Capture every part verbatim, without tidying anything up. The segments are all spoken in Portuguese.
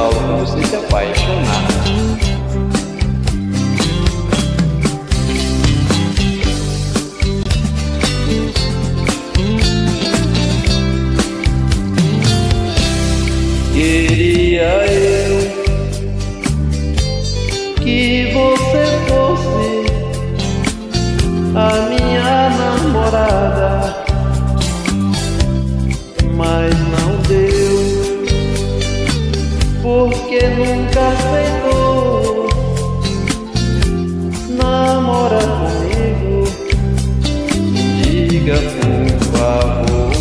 falo pra você se apaixonar. Queria eu que você fosse a minha namorada, mas não deu, porque nunca aceitou namorar comigo. Diga por favor,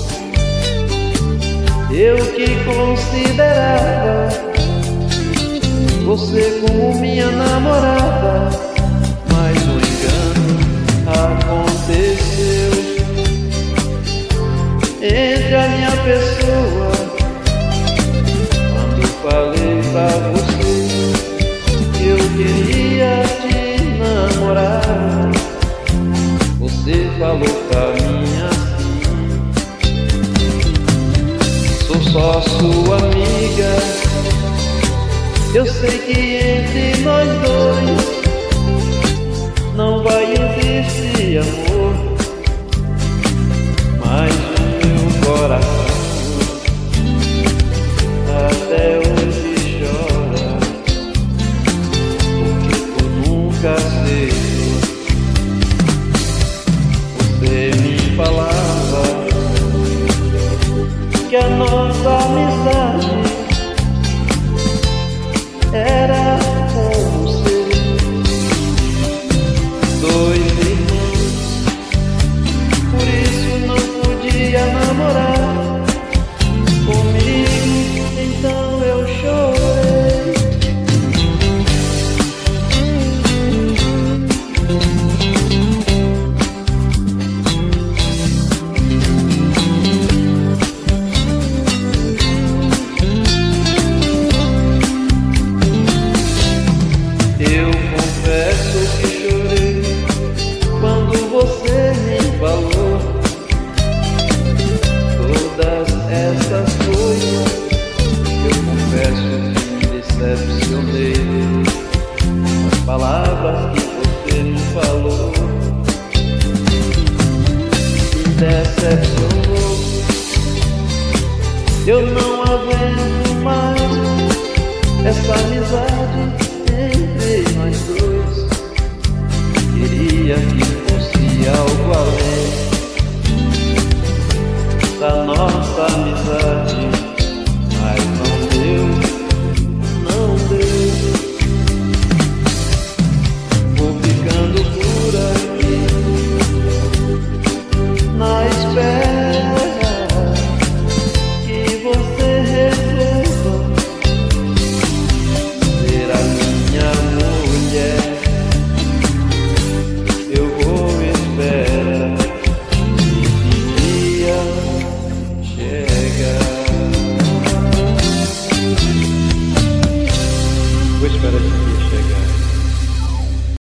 eu que considerava você como minha namorada, mas um engano aconteceu entre a minha pessoa. Quando falei pra você que eu queria te namorar, você falou pra mim assim: sou só sua amiga. Eu sei que entre nós dois não vai existir amor, mas o meu coração até hoje chora, porque tu nunca aceitou. Você me falava que a nossa amizade era como ser dois irmãos, por isso não podia namorar comigo, então eu chorei. Eu confesso que chorei quando você me falou todas essas coisas. Eu confesso que me decepcionei com as palavras que você me falou. Me decepcionou, eu não aguento mais essa amizade entre nós dois. Queria que fosse algo além da nossa amizade.